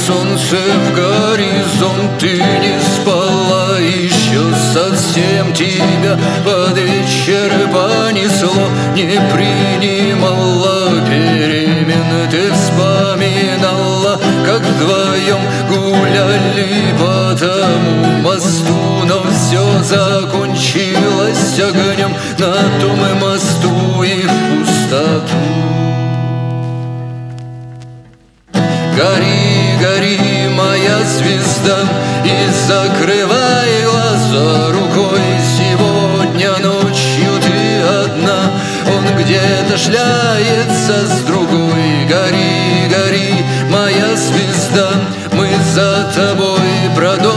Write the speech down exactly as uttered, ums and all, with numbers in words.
солнце в горизонт, ты не спала еще совсем, тебя под вечер понесло, не принимала перемен, ты вспоминала, как вдвоем гуляли по тому мосту, но все закончилось огнем на том мосту и в пустоту. Гори, гори, моя звезда, и закрывай глаза рукой. Сегодня ночью ты одна, он где-то шляется с другой. Гори, гори, моя звезда, мы за тобой продолжим.